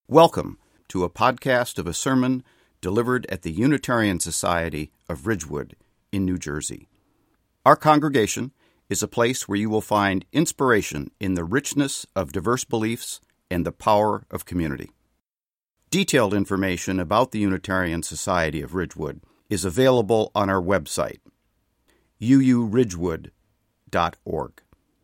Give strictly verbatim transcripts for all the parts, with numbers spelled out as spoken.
Welcome to a podcast of a sermon delivered at the Unitarian Society of Ridgewood in New Jersey. Our congregation is a place where you will find inspiration in the richness of diverse beliefs and the power of community. Detailed information about the Unitarian Society of Ridgewood is available on our website, u u ridgewood dot org.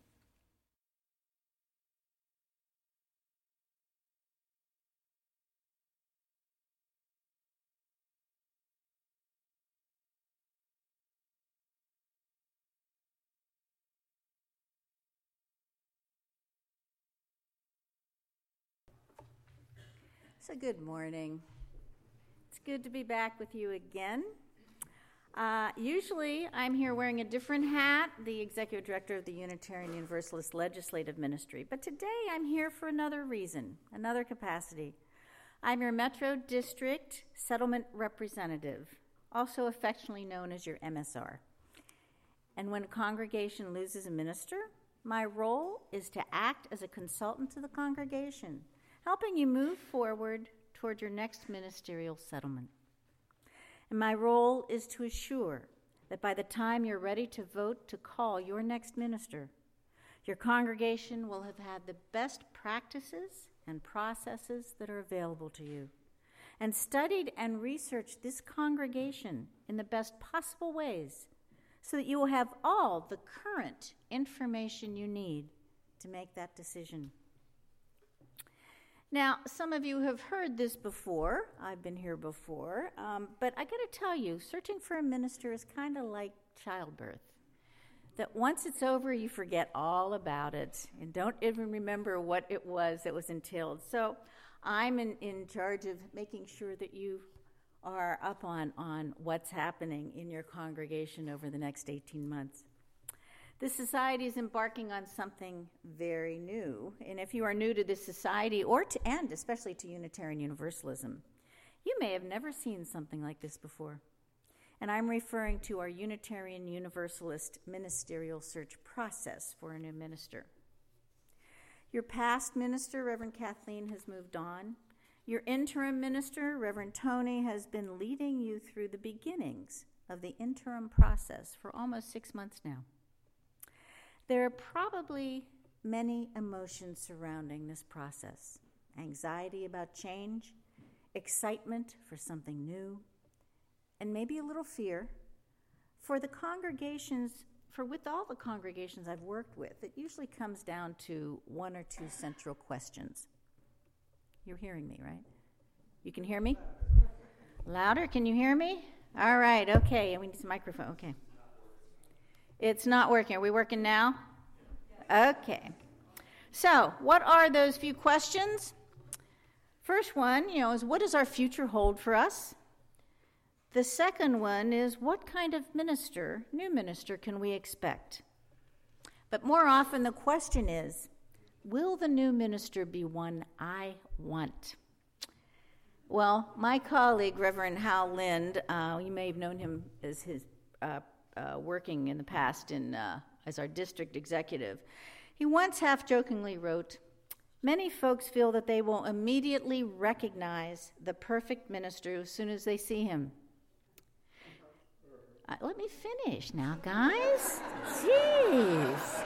So good morning. It's good to be back with you again. Uh, usually I'm here wearing a different hat, the Executive Director of the Unitarian Universalist Legislative Ministry, but today I'm here for another reason, another capacity. I'm your Metro District Settlement Representative, also affectionately known as your M S R. And when a congregation loses a minister, my role is to act as a consultant to the congregation, helping you move forward toward your next ministerial settlement. And my role is to assure that by the time you're ready to vote to call your next minister, your congregation will have had the best practices and processes that are available to you, and studied and researched this congregation in the best possible ways so that you will have all the current information you need to make that decision. Now, some of you have heard this before. I've been here before. Um, but I got to tell you, searching for a minister is kind of like childbirth. That once it's over, you forget all about it and don't even remember what it was that was entailed. So I'm in, in charge of making sure that you are up on, on what's happening in your congregation over the next eighteen months. The society is embarking on something very new, and if you are new to this society, or to, and especially to Unitarian Universalism, you may have never seen something like this before. And I'm referring to our Unitarian Universalist ministerial search process for a new minister. Your past minister, Reverend Kathleen, has moved on. Your interim minister, Reverend Tony, has been leading you through the beginnings of the interim process for almost six months now. There are probably many emotions surrounding this process. Anxiety about change, excitement for something new, and maybe a little fear. For the congregations, for with all the congregations I've worked with, it usually comes down to one or two central questions. You're hearing me, right? You can hear me? Louder, can you hear me? All right, okay, we need some microphone, okay. It's not working. Are we working now? Okay. So, what are those few questions? First one, you know, is what does our future hold for us? The second one is what kind of minister, new minister, can we expect? But more often the question is, will the new minister be one I want? Well, my colleague, Reverend Hal Lind, uh, you may have known him as his uh, Uh, working in the past in uh, as our district executive. He once half-jokingly wrote, "Many folks feel that they will immediately recognize the perfect minister as soon as they see him." Uh, let me finish now, guys. Jeez.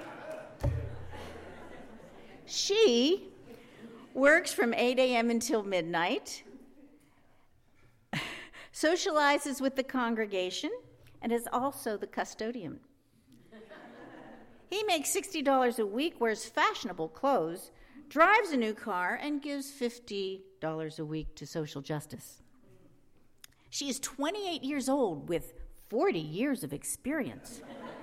She works from eight a.m. until midnight, socializes with the congregation, and is also the custodian. He makes sixty dollars a week, wears fashionable clothes, drives a new car, and gives fifty dollars a week to social justice. She is twenty-eight years old with forty years of experience.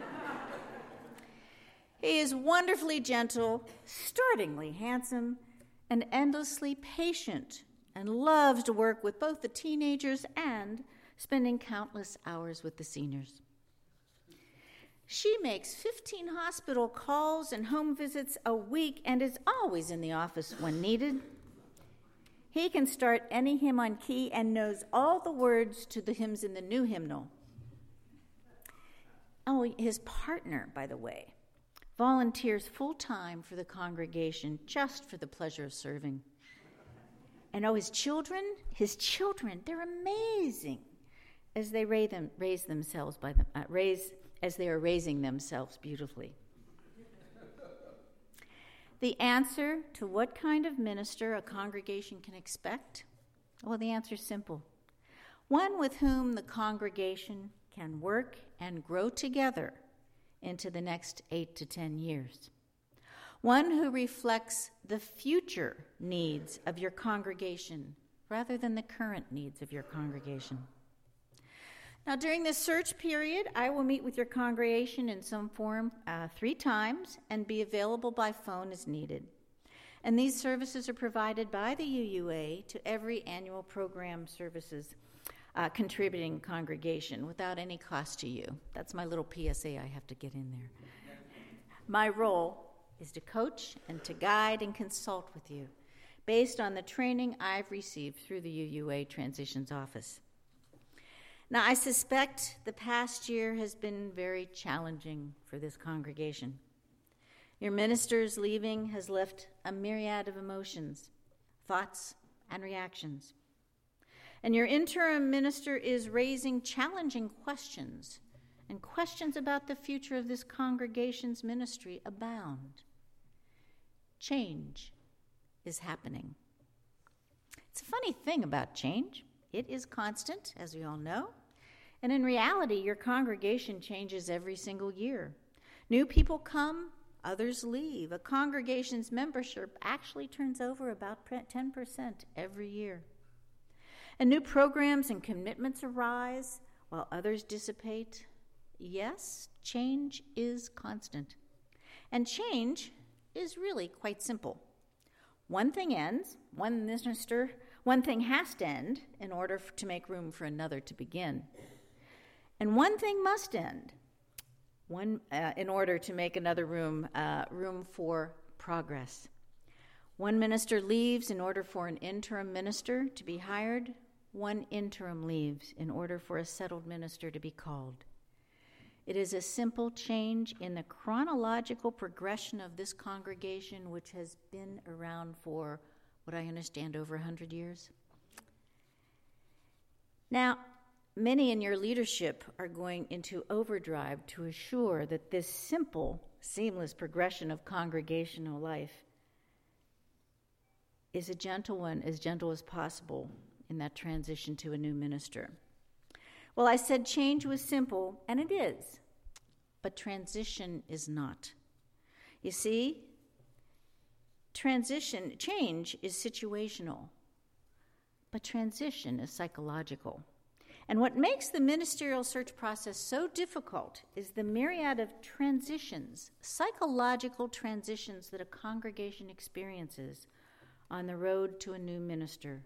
He is wonderfully gentle, startlingly handsome, and endlessly patient, and loves to work with both the teenagers and spending countless hours with the seniors. She makes fifteen hospital calls and home visits a week and is always in the office when needed. He can start any hymn on key and knows all the words to the hymns in the new hymnal. Oh, his partner, by the way, volunteers full-time for the congregation just for the pleasure of serving. And oh, his children, his children, they're amazing as they raise them, raise themselves by them, uh, raise as they are raising themselves beautifully. The answer to what kind of minister a congregation can expect? Well, the answer is simple. One with whom the congregation can work and grow together into the next eight to ten years. One who reflects the future needs of your congregation rather than the current needs of your congregation. Now, during this search period, I will meet with your congregation in some form uh, three times and be available by phone as needed. And these services are provided by the U U A to every annual program services uh, contributing congregation without any cost to you. That's my little P S A I have to get in there. My role is to coach and to guide and consult with you based on the training I've received through the U U A Transitions Office. Now, I suspect the past year has been very challenging for this congregation. Your minister's leaving has left a myriad of emotions, thoughts, and reactions. And your interim minister is raising challenging questions, and questions about the future of this congregation's ministry abound. Change is happening. It's a funny thing about change. It is constant, as we all know. And in reality, your congregation changes every single year. New people come, others leave. A congregation's membership actually turns over about ten percent every year. And new programs and commitments arise while others dissipate. Yes, change is constant. And change is really quite simple. One thing ends, one minister, one thing has to end in order to make room for another to begin. And one thing must end one uh, in order to make another room uh, room for progress. One minister leaves in order for an interim minister to be hired. One interim leaves in order for a settled minister to be called. It is a simple change in the chronological progression of this congregation, which has been around for, what I understand, over one hundred years. Now, many in your leadership are going into overdrive to assure that this simple, seamless progression of congregational life is a gentle one, as gentle as possible in that transition to a new minister. Well, I said change was simple, and it is, but transition is not. You see, transition, change is situational, but transition is psychological. And what makes the ministerial search process so difficult is the myriad of transitions, psychological transitions that a congregation experiences on the road to a new minister.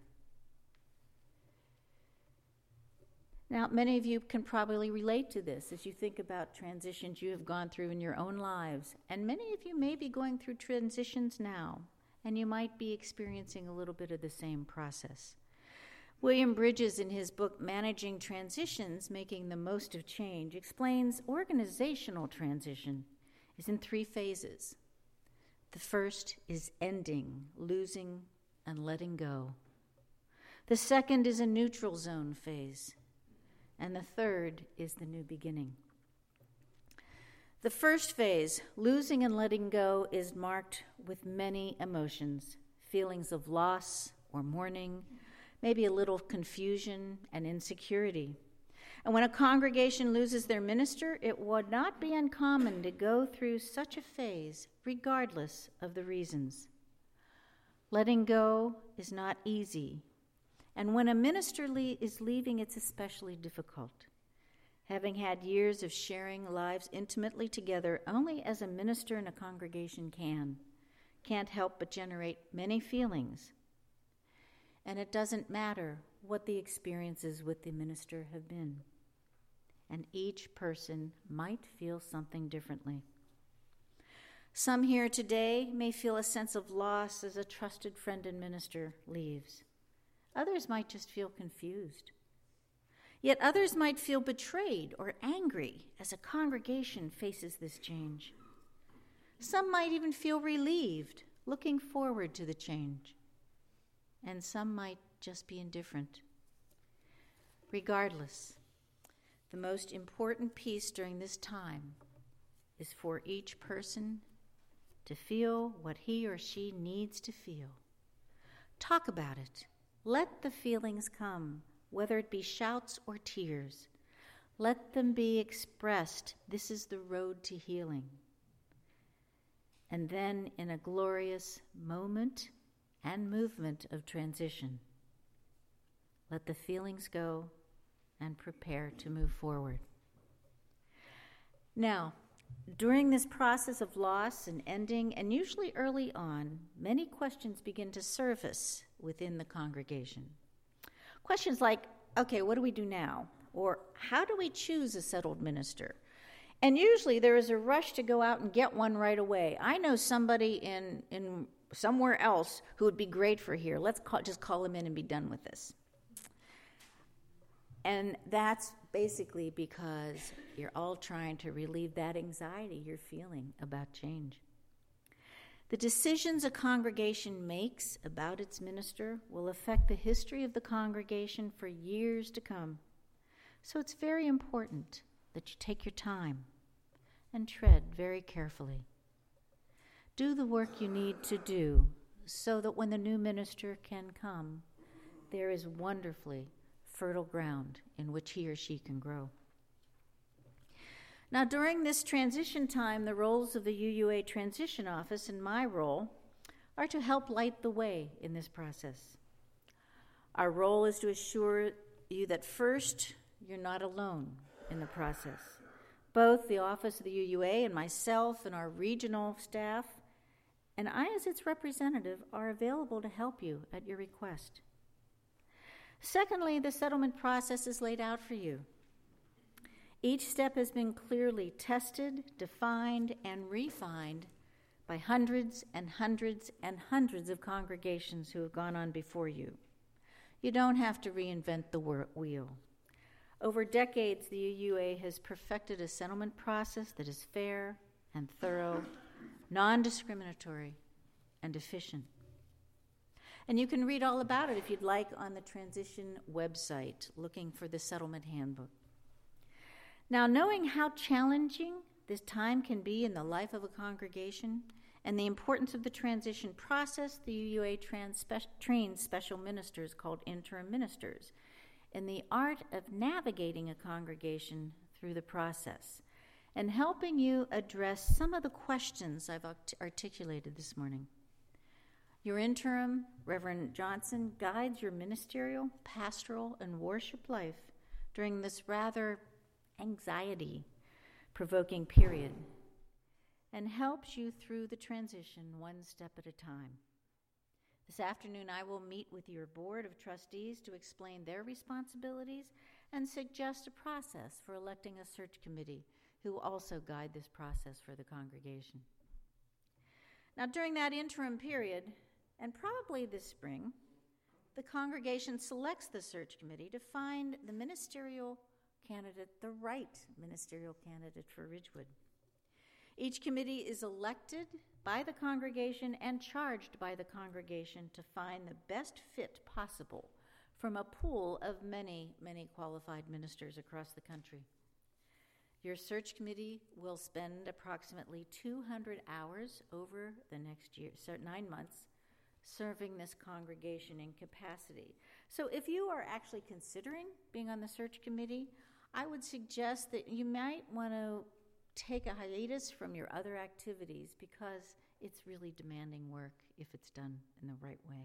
Now, many of you can probably relate to this as you think about transitions you have gone through in your own lives. And many of you may be going through transitions now, and you might be experiencing a little bit of the same process. William Bridges, in his book, Managing Transitions, Making the Most of Change, explains organizational transition is in three phases. The first is ending, losing, and letting go. The second is a neutral zone phase. And the third is the new beginning. The first phase, losing and letting go, is marked with many emotions, feelings of loss or mourning, maybe a little confusion and insecurity. And when a congregation loses their minister, it would not be uncommon to go through such a phase, regardless of the reasons. Letting go is not easy. And when a minister le- is leaving, it's especially difficult. Having had years of sharing lives intimately together, only as a minister in a congregation can, can't help but generate many feelings. And it doesn't matter what the experiences with the minister have been. And each person might feel something differently. Some here today may feel a sense of loss as a trusted friend and minister leaves. Others might just feel confused. Yet others might feel betrayed or angry as a congregation faces this change. Some might even feel relieved, looking forward to the change. and some might just be indifferent. Regardless, the most important piece during this time is for each person to feel what he or she needs to feel. Talk about it. Let the feelings come, whether it be shouts or tears. Let them be expressed. This is the road to healing. And then, in a glorious moment and movement of transition, let the feelings go and prepare to move forward. Now, during this process of loss and ending, and usually early on, many questions begin to surface within the congregation. Questions like, okay, what do we do now? Or how do we choose a settled minister? And usually there is a rush to go out and get one right away. I know somebody in, in somewhere else who would be great for here. Let's call, just call him in and be done with this. And that's basically because you're all trying to relieve that anxiety you're feeling about change. The decisions a congregation makes about its minister will affect the history of the congregation for years to come. So it's very important that you take your time and tread very carefully. Do the work you need to do so that when the new minister can come, there is wonderfully fertile ground in which he or she can grow. Now, during this transition time, the roles of the U U A Transition Office and my role are to help light the way in this process. Our role is to assure you that first, you're not alone in the process. Both the Office of the U U A and myself and our regional staff, and I as its representative, are available to help you at your request. Secondly, the settlement process is laid out for you. Each step has been clearly tested, defined, and refined by hundreds and hundreds and hundreds of congregations who have gone on before you. You don't have to reinvent the wheel. Over decades, the U U A has perfected a settlement process that is fair and thorough, non-discriminatory, and efficient. And you can read all about it if you'd like on the Transition website, looking for the Settlement Handbook. Now, knowing how challenging this time can be in the life of a congregation and the importance of the transition process, the U U A trans- trains special ministers called interim ministers in the art of navigating a congregation through the process and helping you address some of the questions I've art- articulated this morning. Your interim, Reverend Johnson, guides your ministerial, pastoral, and worship life during this rather anxiety-provoking period and helps you through the transition one step at a time. This afternoon, I will meet with your board of trustees to explain their responsibilities and suggest a process for electing a search committee who will also guide this process for the congregation. Now, during that interim period, and probably this spring, the congregation selects the search committee to find the ministerial candidate, the right ministerial candidate for Ridgewood. Each committee is elected by the congregation and charged by the congregation to find the best fit possible from a pool of many, many qualified ministers across the country. Your search committee will spend approximately two hundred hours over the next year, so nine months, serving this congregation in capacity. So if you are actually considering being on the search committee, I would suggest that you might want to take a hiatus from your other activities because it's really demanding work if it's done in the right way.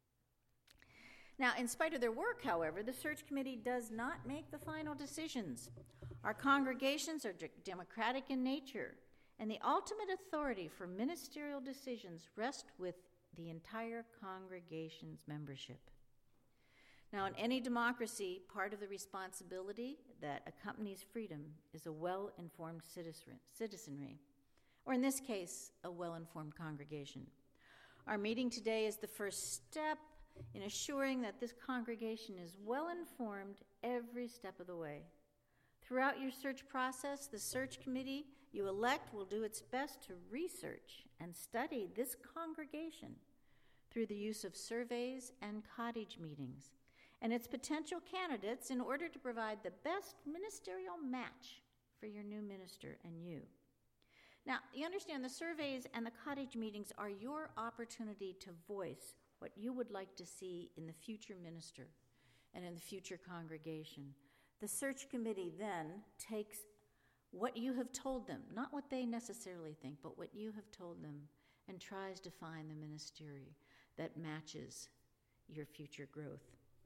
Now, in spite of their work, however, the search committee does not make the final decisions. Our congregations are de- democratic in nature, and the ultimate authority for ministerial decisions rests with the entire congregation's membership. Now, in any democracy, part of the responsibility that accompanies freedom is a well-informed citizenry, or in this case, a well-informed congregation. Our meeting today is the first step in assuring that this congregation is well-informed every step of the way. Throughout your search process, the search committee you elect will do its best to research and study this congregation through the use of surveys and cottage meetings and its potential candidates in order to provide the best ministerial match for your new minister and you. Now, you understand the surveys and the cottage meetings are your opportunity to voice what you would like to see in the future minister and in the future congregation. The search committee then takes what you have told them, not what they necessarily think, but what you have told them, and tries to find the ministry that matches your future growth.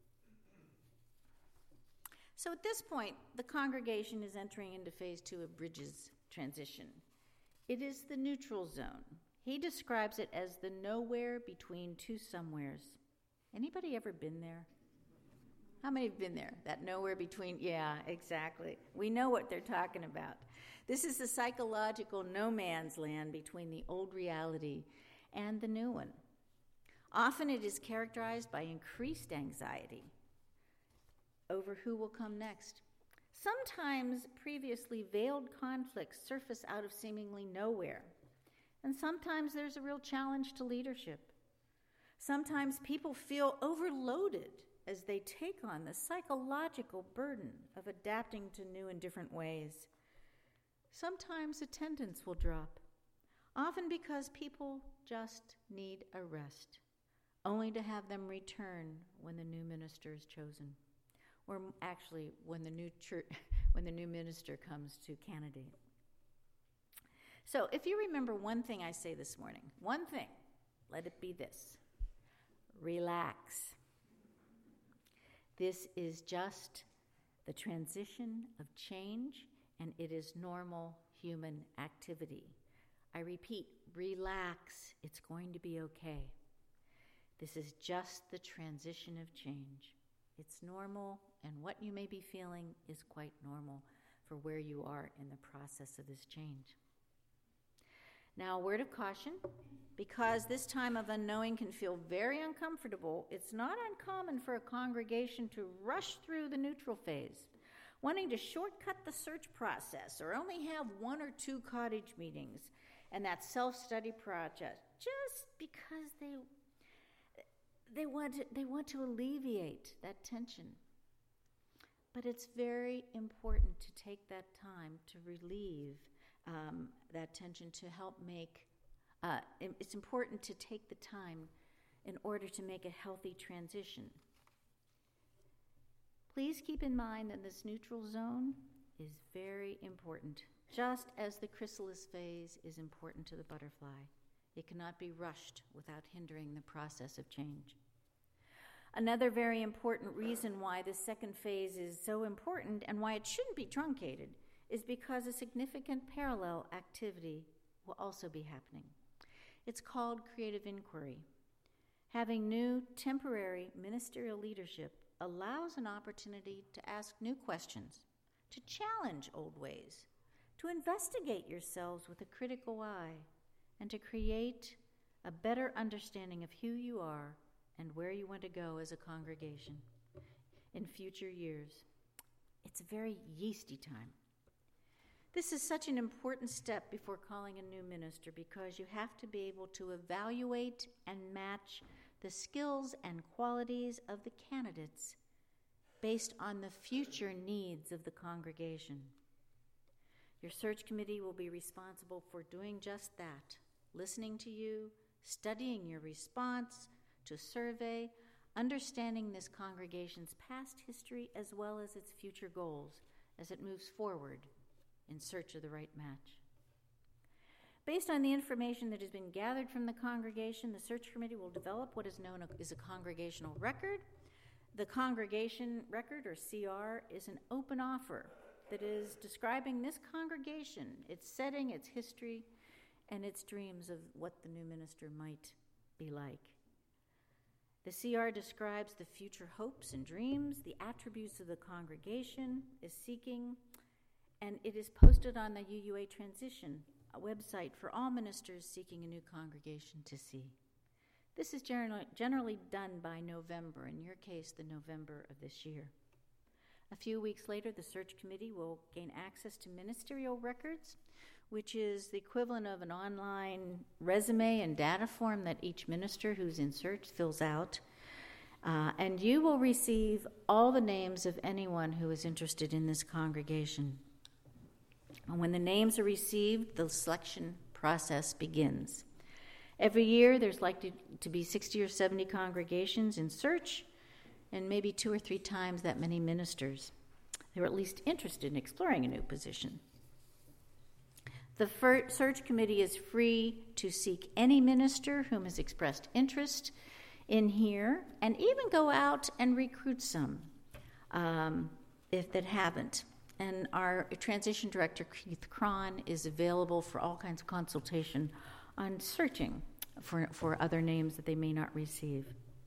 So at this point, the congregation is entering into phase two of Bridges' transition. It is the neutral zone. He describes it as the nowhere between two somewheres. Anybody ever been there? How many have been there? That nowhere between, yeah, exactly. We know what they're talking about. This is the psychological no man's land between the old reality and the new one. Often it is characterized by increased anxiety over who will come next. Sometimes previously veiled conflicts surface out of seemingly nowhere. And sometimes there's a real challenge to leadership. Sometimes people feel overloaded as they take on the psychological burden of adapting to new and different ways. Sometimes attendance will drop, often because people just need a rest, only to have them return when the new minister is chosen, or actually when the new church, when the new minister comes to candidate. So if you remember one thing I say this morning, one thing, let it be this: relax. This is just the transition of change, and it is normal human activity. I repeat, relax. It's going to be okay. This is just the transition of change. It's normal, and what you may be feeling is quite normal for where you are in the process of this change. Now, a word of caution, because this time of unknowing can feel very uncomfortable, it's not uncommon for a congregation to rush through the neutral phase, wanting to shortcut the search process or only have one or two cottage meetings and that self-study project just because they they want to, they want to alleviate that tension. But it's very important to take that time to relieve um, that tension, to help make, uh, it's important to take the time in order to make a healthy transition. Please keep in mind that this neutral zone is very important, just as the chrysalis phase is important to the butterfly. It cannot be rushed without hindering the process of change. Another very important reason why the second phase is so important and why it shouldn't be truncated is because a significant parallel activity will also be happening. It's called creative inquiry. Having new temporary ministerial leadership allows an opportunity to ask new questions, to challenge old ways, to investigate yourselves with a critical eye, and to create a better understanding of who you are and where you want to go as a congregation in future years. It's a very yeasty time. This is such an important step before calling a new minister because you have to be able to evaluate and match the skills and qualities of the candidates based on the future needs of the congregation. Your search committee will be responsible for doing just that, listening to you, studying your response to survey, understanding this congregation's past history as well as its future goals as it moves forward in search of the right match. Based on the information that has been gathered from the congregation, the search committee will develop what is known as a congregational record. The congregation record, or C R, is an open offer that is describing this congregation, its setting, its history, and its dreams of what the new minister might be like. The C R describes the future hopes and dreams, the attributes of the congregation is seeking, and it is posted on the U U A Transition, a website for all ministers seeking a new congregation to see. This is generally, generally done by November, in your case, the November of this year. A few weeks later, the search committee will gain access to ministerial records, which is the equivalent of an online resume and data form that each minister who's in search fills out. Uh, and you will receive all the names of anyone who is interested in this congregation. And when the names are received, the selection process begins. Every year, there's likely to be sixty or seventy congregations in search, and maybe two or three times that many ministers who are at least interested in exploring a new position. The search committee is free to seek any minister whom has expressed interest in here, and even go out and recruit some um, if that haven't. And our transition director, Keith Cron, is available for all kinds of consultation on searching for, for other names that they may not receive.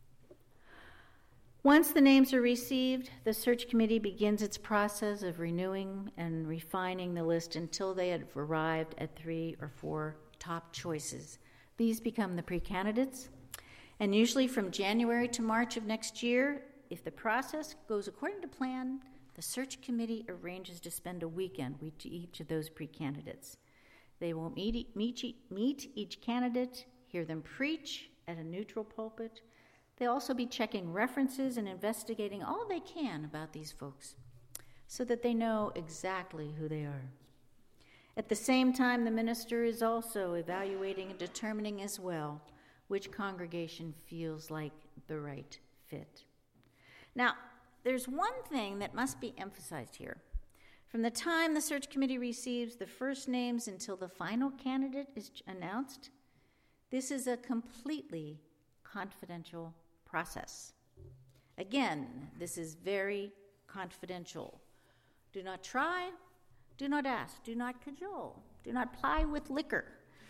Once the names are received, the search committee begins its process of renewing and refining the list until they have arrived at three or four top choices. These become the pre-candidates, and usually from January to March of next year, if the process goes according to plan, the search committee arranges to spend a weekend with each of those pre-candidates. They will meet, meet, meet each candidate, hear them preach at a neutral pulpit. They'll also be checking references and investigating all they can about these folks so that they know exactly who they are. At the same time, the minister is also evaluating and determining as well which congregation feels like the right fit. Now, there's one thing that must be emphasized here. From the time the search committee receives the first names until the final candidate is announced, this is a completely confidential process. Again, this is very confidential. Do not try, do not ask, do not cajole, do not ply with liquor.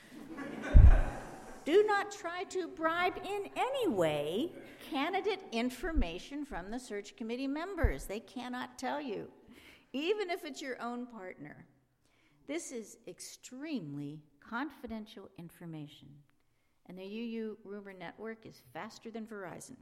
Do not try to bribe in any way candidate information from the search committee members. They cannot tell you, even if it's your own partner. This is extremely confidential information, and the U U rumor network is faster than Verizon.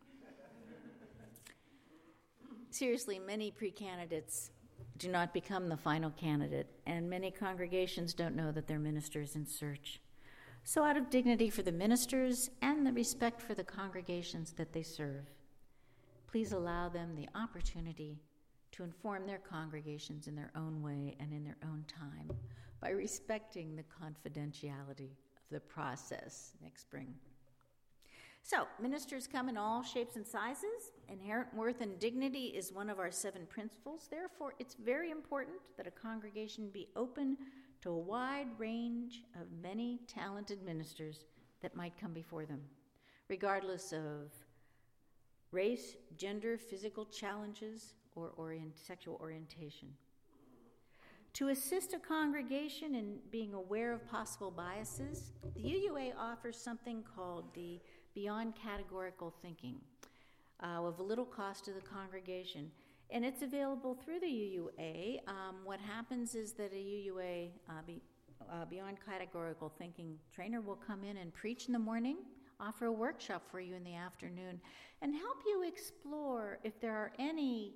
Seriously, many pre-candidates do not become the final candidate, and many congregations don't know that their minister is in search. So out of dignity for the ministers and the respect for the congregations that they serve, please allow them the opportunity to inform their congregations in their own way and in their own time by respecting the confidentiality of the process next spring. So, ministers come in all shapes and sizes. Inherent worth and dignity is one of our seven principles. Therefore, it's very important that a congregation be open to a wide range of many talented ministers that might come before them, regardless of race, gender, physical challenges, or orient, sexual orientation. To assist a congregation in being aware of possible biases, the U U A offers something called the Beyond Categorical Thinking, uh, of little cost to the congregation. And it's available through the U U A. Um, what happens is that a U U A uh, be, uh, Beyond Categorical Thinking trainer will come in and preach in the morning, offer a workshop for you in the afternoon, and help you explore if there are any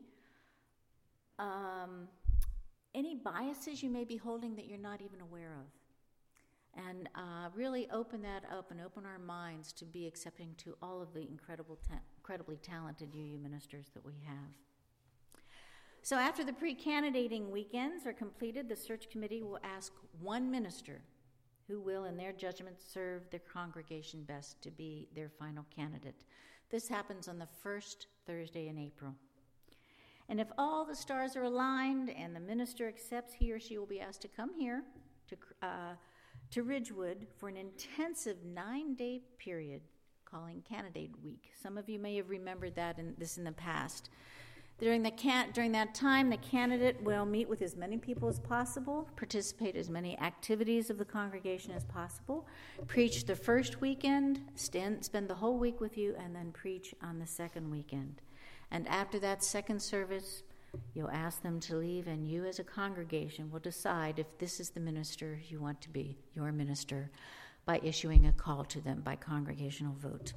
um, any biases you may be holding that you're not even aware of. And uh, really open that up and open our minds to be accepting to all of the incredible ta- incredibly talented U U ministers that we have. So after the pre-candidating weekends are completed, the search committee will ask one minister who will, in their judgment, serve their congregation best to be their final candidate. This happens on the first Thursday in April. And if all the stars are aligned and the minister accepts, he or she will be asked to come here to, uh, to Ridgewood for an intensive nine-day period calling Candidate Week. Some of you may have remembered that in this in the past. During, the can- during that time, the candidate will meet with as many people as possible, participate in as many activities of the congregation as possible, preach the first weekend, stand, spend the whole week with you, and then preach on the second weekend. And after that second service, you'll ask them to leave, and you as a congregation will decide if this is the minister you want to be, your minister, by issuing a call to them by congregational vote.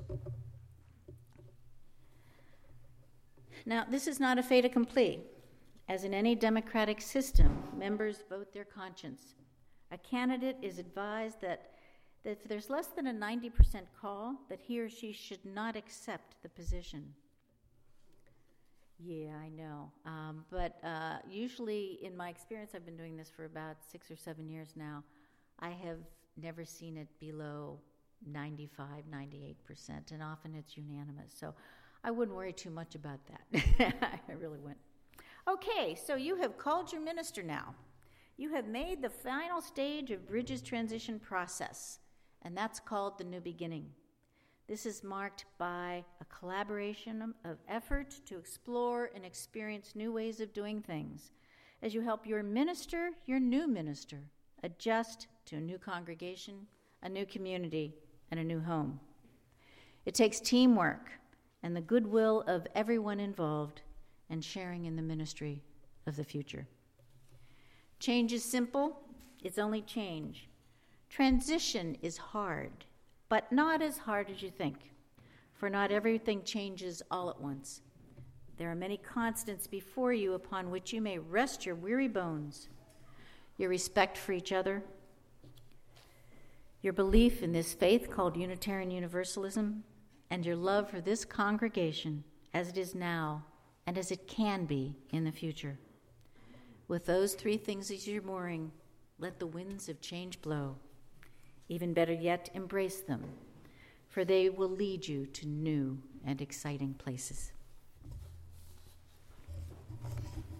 Now, this is not a fait accompli. As in any democratic system, members vote their conscience. A candidate is advised that, that if there's less than a ninety percent call, that he or she should not accept the position. Yeah, I know. Um, but uh, usually, in my experience, I've been doing this for about six or seven years now, I have never seen it below ninety-five, ninety-eight percent, and often it's unanimous. So I wouldn't worry too much about that. I really wouldn't. Okay, so you have called your minister now. You have made the final stage of Bridges' transition process, and that's called the new beginning. This is marked by a collaboration of effort to explore and experience new ways of doing things as you help your minister, your new minister, adjust to a new congregation, a new community, and a new home. It takes teamwork and the goodwill of everyone involved and sharing in the ministry of the future. Change is simple. It's only change. Transition is hard, but not as hard as you think, for not everything changes all at once. There are many constants before you upon which you may rest your weary bones. Your respect for each other, your belief in this faith called Unitarian Universalism, and your love for this congregation as it is now and as it can be in the future. With those three things as your mooring, let the winds of change blow. Even better yet, embrace them, for they will lead you to new and exciting places.